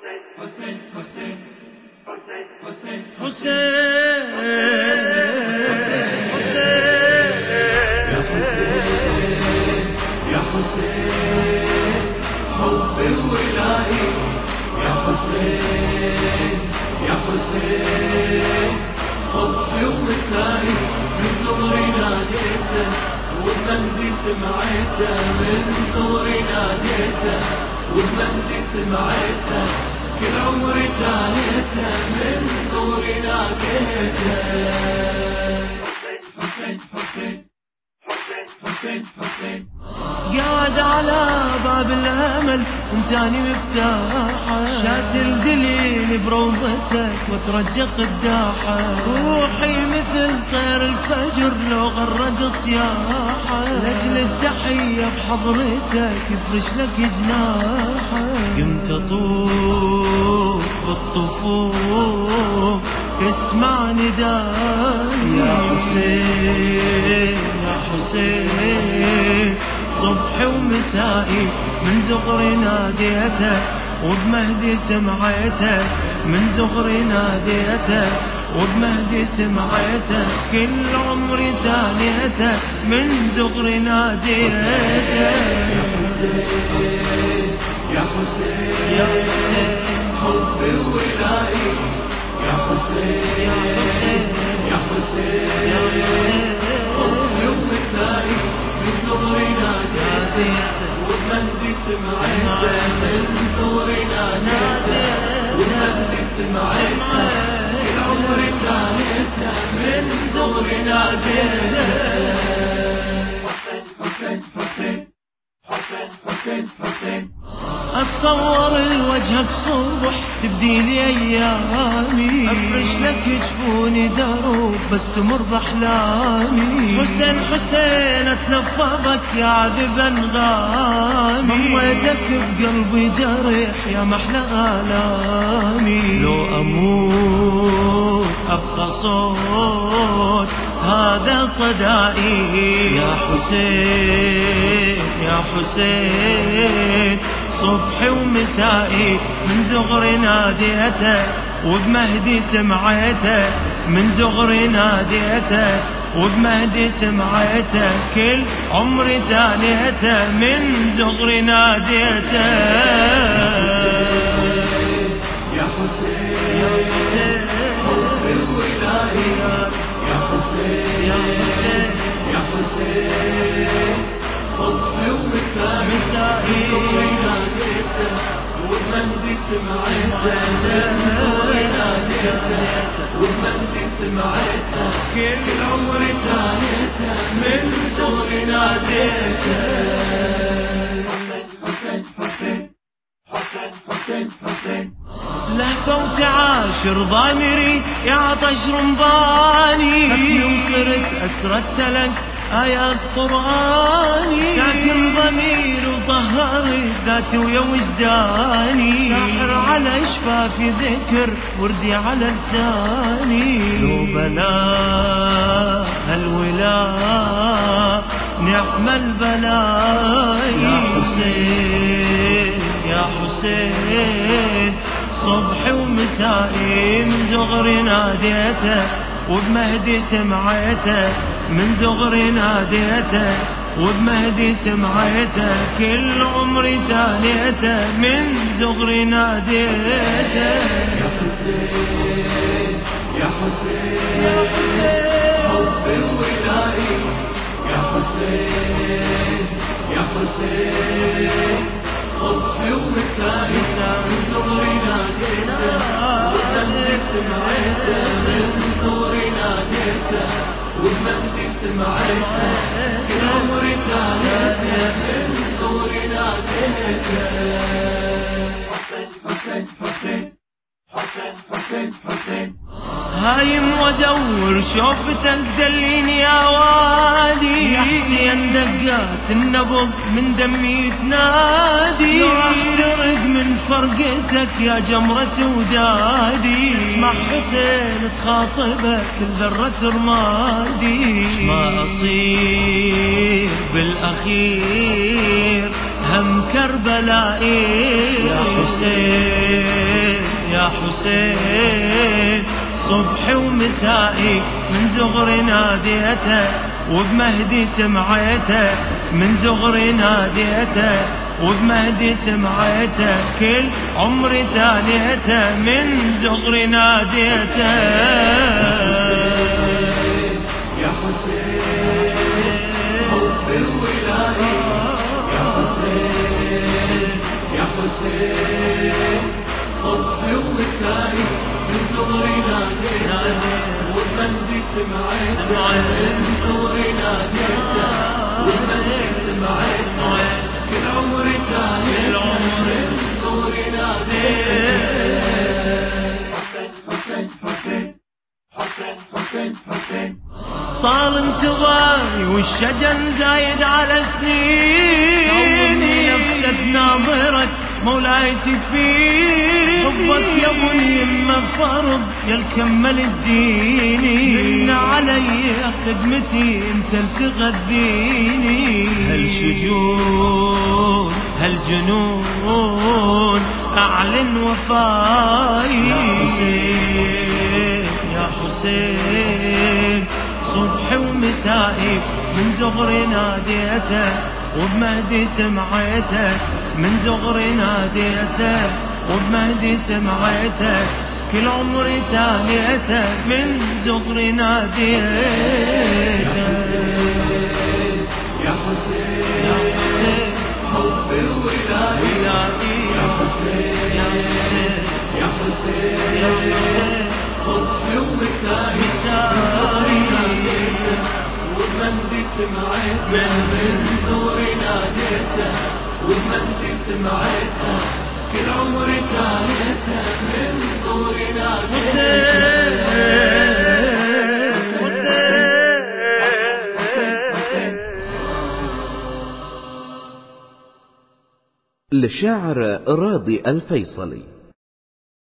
حسين حسين حسين حسين يا حسين يا حسين حبي وولائي يا حسين يا حسين صبحي ومسائي من صغري ناديته والمهدي سمعته من صغري ناديته والمهدي سمعته كل عمري تانيته من صغري ناديته حسين حسين حسين حسين حسين قاعد على باب الامل وانتاني مفتاحه شات الدليل بروضتك وترجى قداحه روحي مثل طير الفجر لو غرد صياحه لاجل التحيه بحضرتك يفرش لك جناحه قمت اطوف بالطفوف اسمع نداي يا حسين يا حسين صبحي ومسائي من زغري ناديتك وبمهدي سمعتك من زغري ناديتك وبمهدي سمعتك كل عمري ثانيتك من زغري ناديتك يا حسين يا حسين يا حسين حبي وولائي يا حسين يا حسين يا حسين صبحي ومسائي من صغري ناديتك والمهدي سمعته من صغري ناديتك والمهدي سمعته كل عمري ثانيته من صغري ناديتك حسين حسين حسين حسين حسين اتصور لوجهك صبح تبدي لي ايامي افرش لك جفوني دروب بس تمر باحلامي حسين حسين اتلفظك يا عذب انغامي ضميتك بقلبي جرح يا محلى الامي لو اموت ابقى صوت هذا صدائي يا حسين يا حسين صبحي ومسائي من زغري ناديتك وبمهدي سمعتك من زغري ناديتك وبمهدي سمعتك كل عمري تانيتك من زغري ناديتك يا حسين يا حسين حبي وولائي يا حسين يا حسين يا حسين صبحي ومسائي من صغري ناديته والمهدي سمعته من صغري ناديته والمهدي سمعته كل عمري ثانيته من صغري ناديته حسين حسين حسين حسين حسين لهفة وتعاشر ضامري يا عطش رمضاني خفي وصرت أسردت لك آيات قرآني ساكن ضمير وطهري ذاتي ويا وجداني ساحر على شفافي ذكر وردي على لساني لو بلاء الولاء نعم البلاء يا حسين يا حسين صبحي ومسائي من زغري ناديتك وبمهدي سمعتك من زغري ناديتك وبمهدي سمعتك كل عمري ثانيتك من زغري ناديتك يا حسين يا حسين يا حسين حبي وولائي يا حسين يا حسين صبحي ومسائي من صغري ناديته والمهدي سمعته من صغري ناديته والمهدي سمعته كل عمري ثانيته من صغري ناديته حسين حسين حسين حسين حسين هايم وادور شوفتك دليني يا وادي يا حسين دقات النبض من دمي تنادي لو احترق من فرقتك يا جمرة ودادي اسمع حسين تخاطبك كل ذرة رمادي ما اصير بالاخير هم كربلائي يا حسين حسين صبحي ومسائي من زغري ناديته وبمهدي سمعيته من زغري ناديته وبمهدي سمعيته كل عمري تانيته من زغري ناديته يا حسين حب الولاية يا حسين يا حسين صبحي ومسائي من زغري ناديته وبمهدي سمعيته من زغري ناديته وبمهدي سمعيته كل عمري تانيته من زغري ناديته حسين حسين حسين حسين حسين طال انتظاري والشجن زايد على سنيني نفست ناظرة مولاي تكفيني حبك يا ابو اليمة فرض يا الكمل الديني من علي خدمتي انت تغذيني هالشجون هالجنون اعلن وفاي يا حسين يا حسين صبحي ومسائي من زغري ناديته وبمهدي سمعيته من زغري ناديته وبمهدي سمعيته كل عمري تانيته من زغري ناديته يا حسين يا حسين حب الولاية يا حسين يا حسين يا حسين يا حسين صبحي ومسائي وبمهدي سمعيته من زغري ناديته وبمهدي سمعيته كل عمري تانيته من زغري ناديته للشاعر راضي الفيصلي.